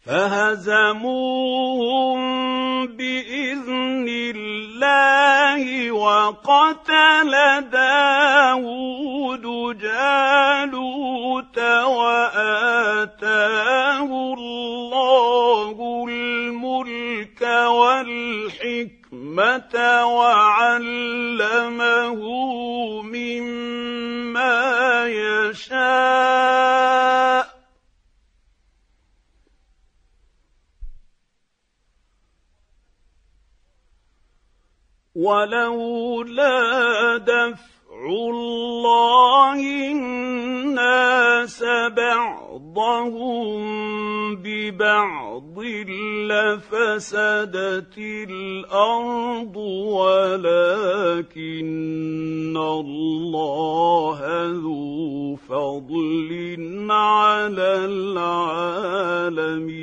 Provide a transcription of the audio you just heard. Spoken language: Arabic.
فهزموهم بإذن الله وقتل داود جالوت وآتاه الله الملك والحكمة وعلمه مما يشاء ولولا دفع الله الناس بعضهم ببعض لفسدت الأرض ولكن الله ذو فضل على العالمين.